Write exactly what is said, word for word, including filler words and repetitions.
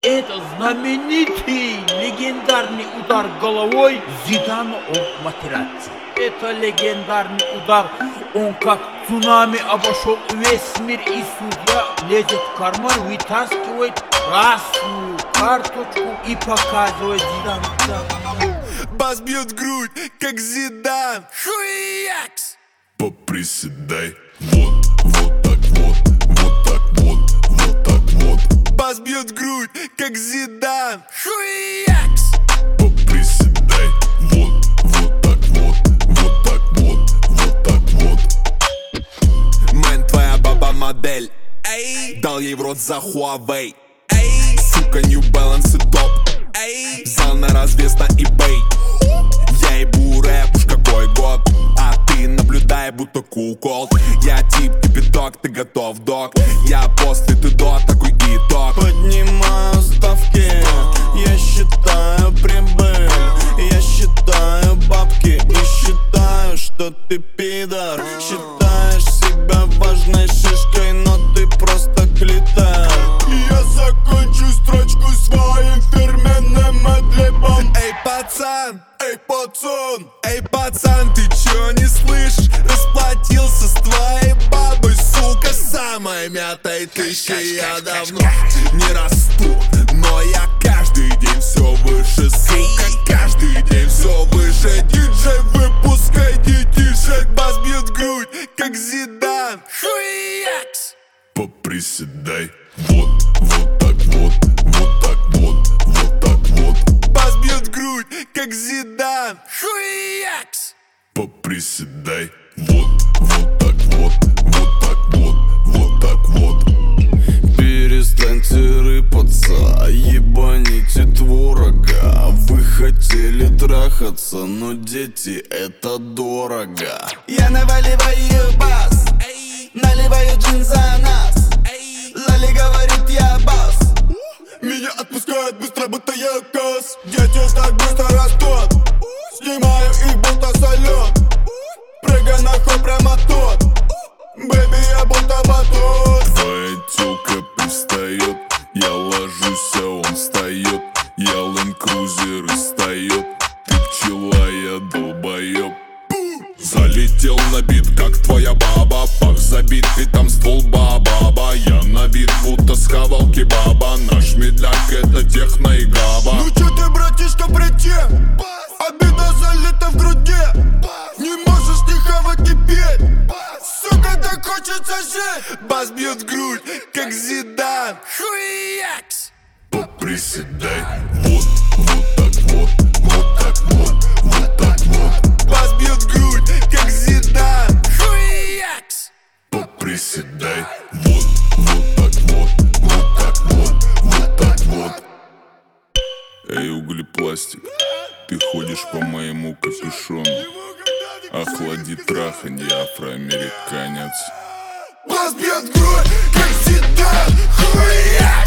Это знаменитый легендарный удар головой Зидана от Матерацци. Это легендарный удар. Он как цунами обошел весь мир, и судья лезет в карман, вытаскивает красную карточку и показывает Зидану. Бас бьет грудь, как Зидан. Хуякс! Поприседай. Вот, вот так вот, вот так вот, вот так вот. Бас бьет грудь, как Зидан. Хуякс! Поприседай. Вот, вот так вот, вот так вот, вот так вот. Мэн, твоя баба модель. Эй, дал ей в рот за Huawei. Эй, сука, New Balance и топ. Эй, взял на развес на eBay. Я ебу рэп, уж какой год. А ты наблюдай, будто кукол. Я тип, ты пяток, ты готов, док. Я после, ты до, такой итог. Поднимаю ставки, я считаю прибыль. Я считаю бабки и считаю, что ты пидор. Считаешь себя важной шишкой, но ты просто клитор. Я закончу строчку своим фирменным адлибом. Эй, пацан, эй, пацан, эй, пацан, ты чё не слышишь? Расплатился с твоей бабой, сука, самая мятая тысяча. Я давно не расту, но я каждый день все выше, сука, каждый день все выше. Диджей, выпускай детишек. Бас бьет грудь, как Зидан. Хуякс! Поприседай. Вот, вот так вот, вот так вот, вот так вот. Бас бьет грудь, как Зидан. Хуякс! Поприседай. Вот, вот так вот, вот так вот, вот так вот. Перестаньте рыпаться, ебаните творога. Вы хотели трахаться, но дети, это дорого. Я наваливаю бас, наливаю джин за нас. Лали говорит, я бас. Меня отпускают быстро, будто я кас. Дети так быстро растут. Снимаю их, будто салют. Прыгай нахуй прямо тут. Бэби, я будто батут. Твоя тёлка пристает. Я ложусь, а он встает. Я ленд-крузер и встает. Ты пчела, я долбоёб. Залетел на бит, как твоя баба. Пах забит, и там ствол баба. Я на вид, будто схавал кебаба. Наш медляк, это техно и габа. Ну чё ты, братишка, притем? Обида залита в груди. Не можешь не хавать, не петь. Сука, так хочется жить. Бас бьет грудь, как Зидан. Хуякс! Поприседай. Вот, вот так вот, вот так вот, вот так вот. Бас бьет грудь, как Зидан. Хуякс! Поприседай. Вот, вот так вот, вот так вот, вот так вот. Эй, углепластик, ты ходишь по моему капюшону. Охлади траханье, афроамериканец. Бас бьет грудь, как Зидан. Хуяк!